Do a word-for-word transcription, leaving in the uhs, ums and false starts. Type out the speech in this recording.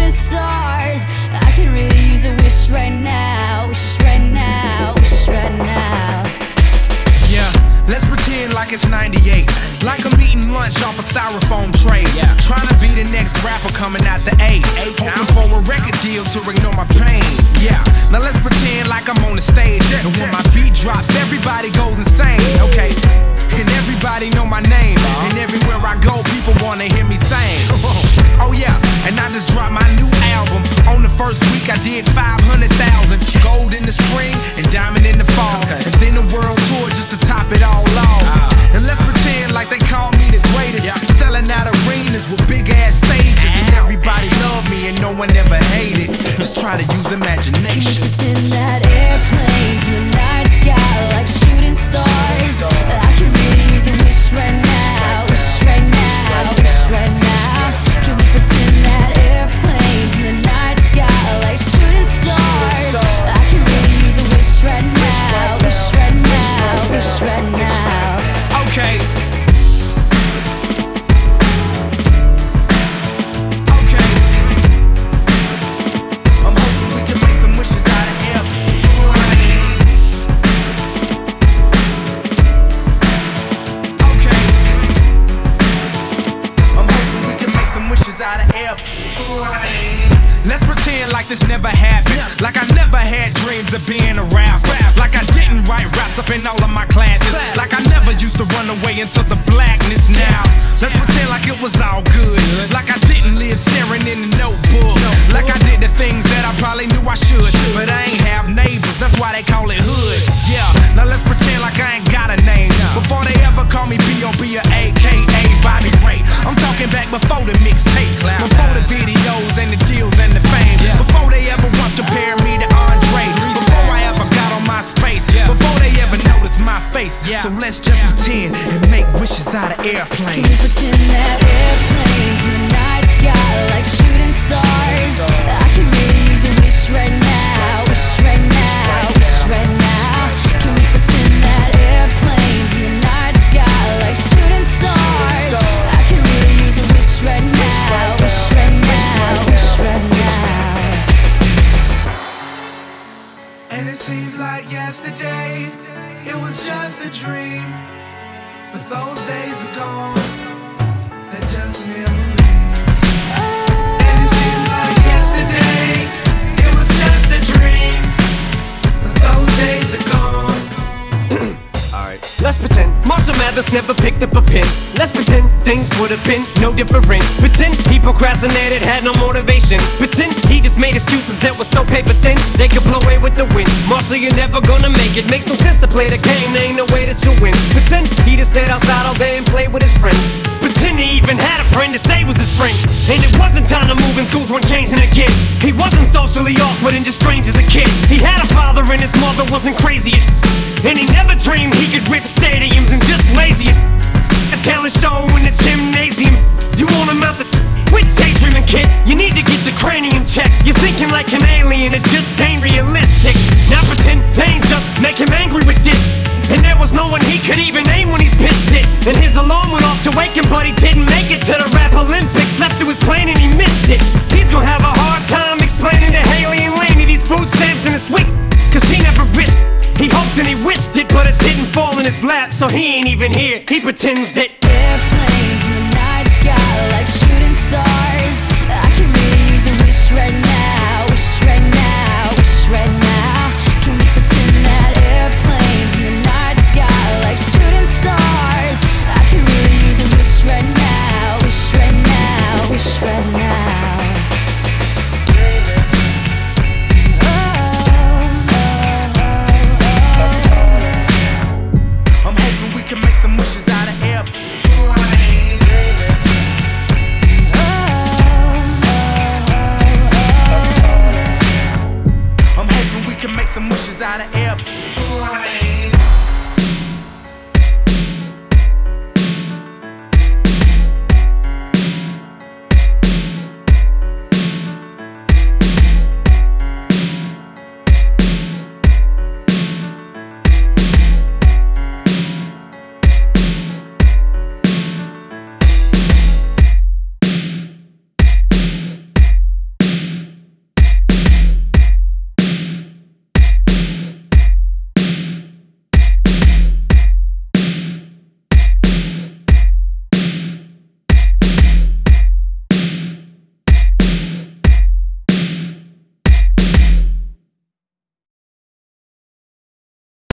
shooting stars. I could really use a wish right now. Wish right now, wish right now. Yeah, let's pretend like it's ninety-eight, like I'm eating lunch off a styrofoam tray. Yeah. Trying to be the next rapper coming out the A, hoping for a record deal to ignore my pain. Yeah, now let's pretend like I'm on the stage, and when my beat drops, everybody goes insane. Okay, and everybody know my name, and everywhere I go, people wanna hear me sing. Oh yeah, and I just dropped my new album. On the first week, I did five hundred thousand. Gold in the spring and diamond in the fall, and then the world tour just to top it all off. And let's pretend like they call me the greatest, selling out arenas with big ass stages, and everybody love me and no one ever hated. Just try to use imagination. Pretend that airplanes in the night sky like shooting stars. I could really use a wish right now. Wish right now, wish right now. Can we pretend that airplanes in the night sky like shooting stars? I could really use a wish right now. Wish right now, wish right now. Okay. Let's pretend like this never happened, like I never had dreams of being a rapper, like I didn't write raps up in all of my classes, like I never used to run away into the blackness now. Let's pretend like it was all good, like I didn't live staring in the notebook, like I did the things that I probably knew I should, but I ain't have neighbors, that's why they call it hood. Yeah, now let's pretend like I ain't got a name, before they ever call me B O B or A K A Bobby Ray. I'm talking back before the mixtape, before the videos and the deals and the fame, before they ever once compared me to Andre, before I ever got on my space, before they ever noticed my face. So let's just pretend and make wishes out of airplanes. Can we pretend that airplanes in the night sky like shooting stars? I can really use a wish right now. Wish right now, wish right now. Can we pretend that airplanes in the night sky like shooting stars? I can really use a wish right now. Wish right now, wish right now. And it seems like yesterday, it was just a dream, but those days are gone, they're just memories. And it seems like yesterday, it was just a dream, but those days are gone. Alright, let's pretend Marshall Mathers never picked up a pen. Let's pretend things would have been no different. Pretend he procrastinated, had no motivation. Pretend he just made excuses that were so paper thin they could blow away with the wind. Marshall, you're never gonna make it. Makes no sense to play the game, there ain't no way that you'll win. Pretend he just stayed outside all day and played with his friends. Pretend he even had a friend to say was his friend, and it wasn't time to move and schools weren't changing again. He wasn't socially awkward and just strange as a kid. He had a father and his mother wasn't crazy as shit, and he never dreamed he could rip stadiums and just lazy as a talent show in the gymnasium. You want him out the quit daydreaming, kid. You need to get your cranium checked. You're thinking like an alien, it just ain't realistic. Now pretend they ain't just make him angry with this, and there was no one he could even name when he's pissed it. And his alarm went off to wake him, but he didn't make it to the rap Olympics. Slept through his plane and he missed it. He's gonna have a hard time explaining to Haley and Laney these food stamps in his week, cause he never risked. He hoped and he wished it, but it didn't fall in his lap, so he ain't even here. He pretends that airplane